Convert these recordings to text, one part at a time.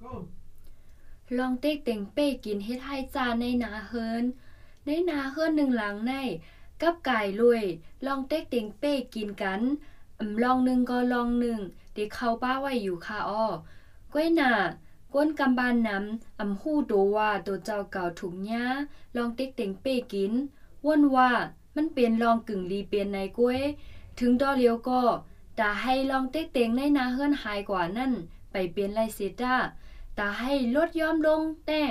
ลองเต็กเต็งเป้กินเฮ็ดให้จานในนาเฮินในนาเฮินหนึ่งหลังในกับไก่ลุยลองเต็กเต็งเป้กินกันลองหนึ่งก็ลองหนึ่งเด็กเข้าป้าไว้อยู่ค่ะอ้อก้วยหน้าก้นกำบานน้ำหู้โตว่าตัวเจ้าเก่าถุงหญ้าลองเต็กเต็งเป้กินว่นว่ามันเป็นลองกึ่งลีเปียนในก้วยถึงดอเลียวก็ตาให้ลองเต็กเต็งในนาเฮินหายกว่านั่นไปเป็นไรเสียจ้าตาให้ลดย่อมลงแต่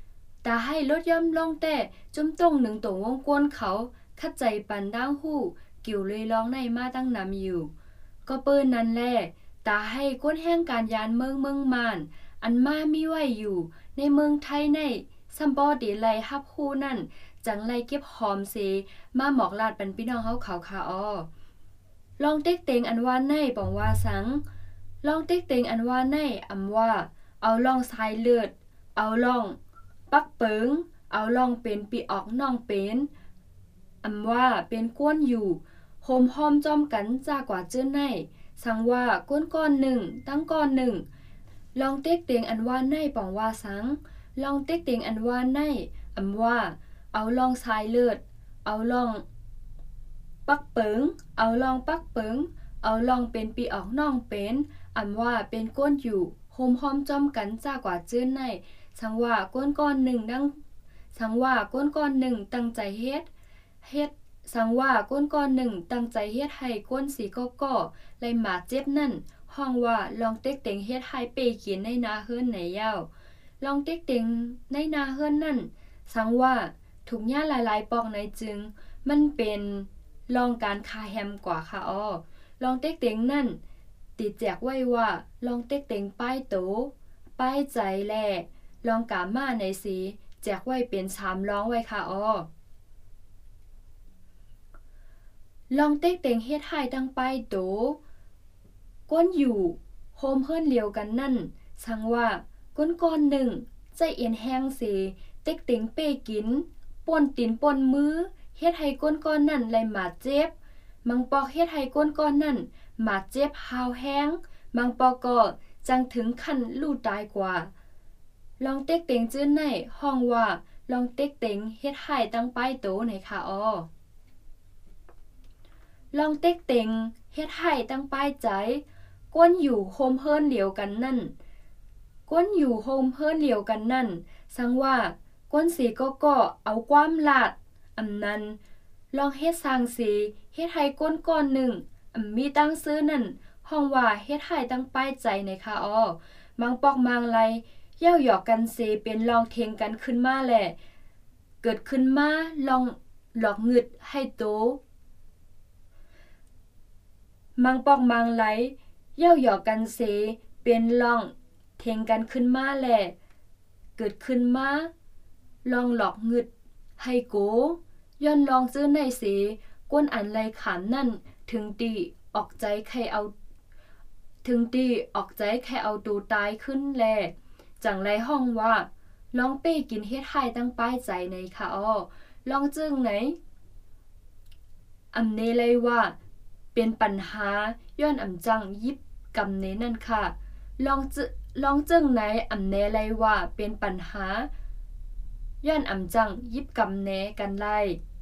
จุ่มต้งหนึ่งตรงวงกวนเขาคัดใจปันดังหู้กิ่วเลยร้องในมาตั้งนำอยู่ก็เปิ้นนั้นแลตาให้ก้นแห่งการยานเมืองมานอันมามีไว้อยู่ในเมืองไทยในซัมบอดีไลฮับฮู้นั่นจังไลเก็บหอมเสมาหมอกลาดปันพี่น้องเฮาเขาค่ะอ้อลองเต็กเต็งอันว่าในปองว่าสังลองเต็กเต็งอันว่าในอำว่าเอาลองสายเลือดเอาลองปักเปิงเอาลองเป็นปีออกน้องเป็นอำว่าเป็นก้นอยู่โฮมหอมจอมกันจากว่าเจื้อในสังว่าก้นก้อนหนึ่งตั้งก้อนหนึ่งลองเต็กเต็งอันว่าในปองว่าสังลองเต็กเต็งอันว่าในอำว่าเอาลองสายเลือดเอาลองปักเปิงเอาลองปักเปิงเอาลองเป็นปีออกน้องเป็นอำว่าเป็นก้นอยู่โฮมหอมจอมกันจากว่าเจื้อในสังว่าก้นก้อนหนึ่งตั้งใจเฮ็ดสังว่าก้นก้อนหนึ่งตั้งใจเฮ็ดให้ก้นสีก่อไล่หมาเจ็บนั่นห้องว่าลองเต็กเต็งเฮ็ดให้เปกินในนาเฮิรนไหนยาวลองเต็กเต็งในนาเฮิรนนั่นสังว่าถูกหญ้าหลายๆปอกในจึงมันเป็นลองการคาแฮมกว่าค่ะอ้อลองเต็กเต็งนั่นติดแจกไว้ว่าลองเต็กเต็งป้ายโตป้ายใจแลลองกามาในสีแจกไว้เป็น3ร้องไว้ค่ะอ้อลองเต็กเต็งเฮ็ดให้ตั้งป้ายโตก้นอยู่โฮมเฮิรนเลียวกันนั่นสังว่าก้นก้อนหนึ่งใจเอียนแห้งเสเต็กเต็งเป้กินป่นตีนป่นมือเฮ็ดให้ก้นก้อนนั่นไหลมาเจ็บมังปอกเฮ็ดให้ก้นก้อนนั่นมาเจ็บหาวแห้งมังปอกก็จังถึงขั้นลู่ตายกว่าลองเต็กเต็งจื้อในห้องว่าลองเต็กเต็งเฮ็ดให้ตั้งป้ายโตในค่ะอ้อลองเต็กเต็งเฮ็ดให้ตั้งป้ายใจก้นอยู่โฮมเฮิรนเหลียวกันนั่นสังว่าก้นสีก็เอาความลาดอำนั้นลองเฮ็ดสร้างสีเฮ็ดให้ก้นก้อนหนึ่งมีตั้งซื้อนั่นห้องว่าเฮ็ดให้ตั้งป้ายใจในค่ะอ้อมังปอกมังไลเย้าหยอกกันเสเป็นลองเทงกันขึ้นมาแหละเกิดขึ้นมาลองหลอกงึดให้โตมังปอกมังไลเย้าหยอกกันเสเป็นลองเทงกันขึ้นมาแหละเกิดขึ้นมาลองหลอกงึดให้โกย้อนลองซื้อในเสก้นอันไรขานนั่นถึงตีออกใจใครเอาตูตายขึ้นแลจังไรห้องว่าลองเป้กินเฮ็ดให้ตั้งป้ายใจในค่ะอ้อลองจึงไหนเนเลยว่าเป็นปัญหาย้อนจังยิบกำเนนั่นค่ะลองจึงไหนเนเลยว่าเป็นปัญหาย้อนจังยิบกำเนกันไล่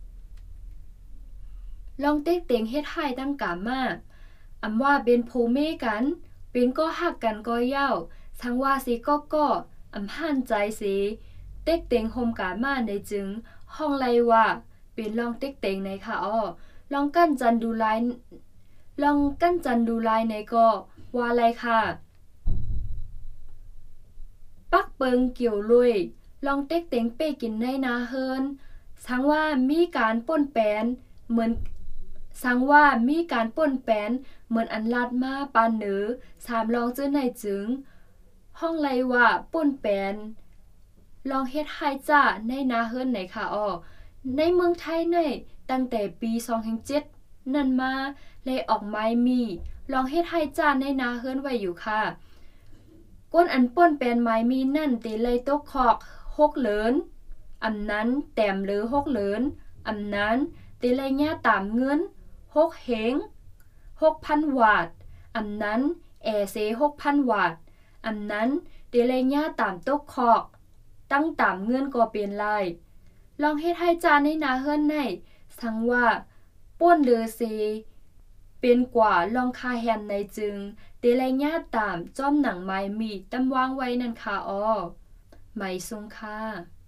ลองเต็กเต็งเฮ็ดให้ตั้งกามาว่าเป็นโพเมกันเป็นก็ฮักกันก็เย้าทั้งว่าสิก็ห่านใจสิเต็กเต็งโฮมกามาในจึงห้องไลว่าเป็นลองเต็กเต็งในค่ะอ้อลองกั้นจันดูลายในก็ว่าไรค่ะปักเปิงเกี่ยวลุยลองเต็กเต็งเป้กินในนาเฮิรนทั้งว่ามีการป่นแปนเหมือนอันลาดมาปานเหนือ3ลองจื้อในจึงห้องไลว่าป่นแปนลองเฮ็ดให้จ้าในนาเฮิรนไหนค่ะอ้อในเมืองไทยในตั้งแต่ปี2007นั่นมาเลยออกไม้มีลองเฮ็ดให้จ้าในนาเฮิรนไว้อยู่ค่ะก้นอันป่นแปนไม้มีนั่นติเลยตกขอก6เหลินนั้นแต้มหรือ6เหลินนั้นติเลยญาตามเงิน6เหง 6,000 วาทนั้นแอเซ 6,000 วาทอันนั้นเดเลญญาตามตกคอกตั้งตามเงื่อนก็เป็นลายลองเฮ็ดให้จานในนาเฮิรนในสังว่าป้นเดอเซเป็นกว่าลองคาแฮนในจึงเดเลญญาตามจ้อมหนังไม้มีตำวางไว้นั่นค่ะอ้อไหมซุงค่ะ